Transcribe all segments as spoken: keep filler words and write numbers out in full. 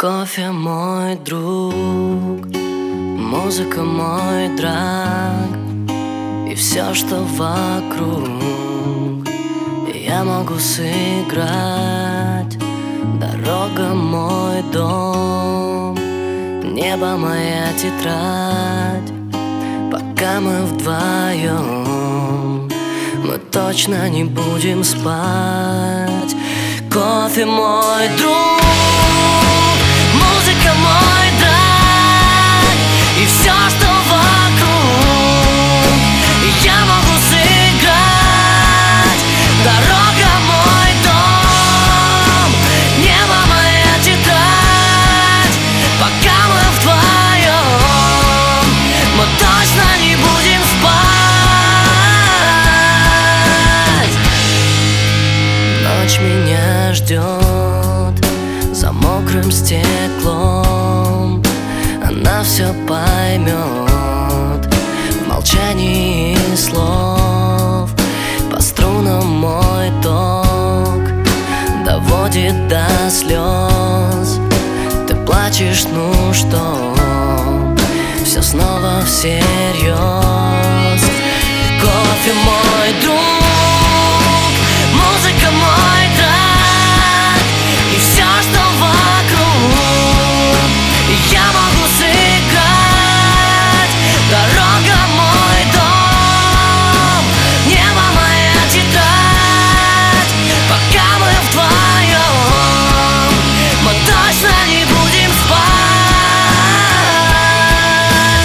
Кофе мой друг, музыка мой драг, и все, что вокруг, я могу сыграть. Дорога мой дом, небо моя тетрадь. Пока мы вдвоем, мы точно не будем спать. Кофе мой друг, музыка мой драг, и все, что вокруг, я могу сыграть. Дорога мой дом, небо моя тетрадь. Пока мы вдвоем, мы точно не будем спать. Ночь меня ждет за мокрым стеклом, она все поймет в молчании слов. По струнам мой ток доводит до слез. Ты плачешь, ну что, все снова всерьез. Кофе мой друг, музыка мой драг, и все, что вокруг, я могу сыграть. Дорога мой дом, небо моя тетрадь. Пока мы вдвоем, мы точно не будем спать.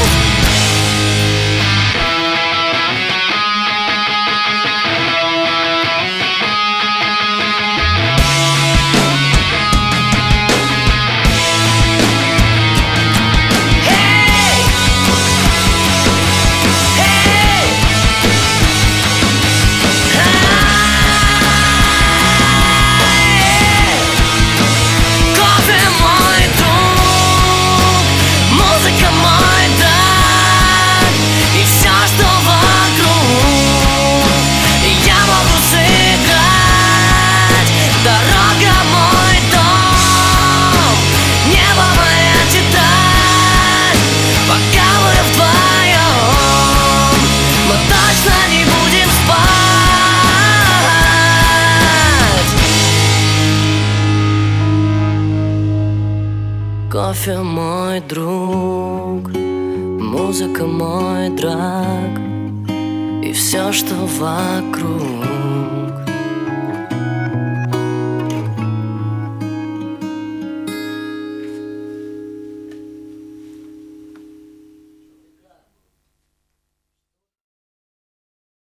Кофе мой друг, музыка мой драг, и все, что вокруг.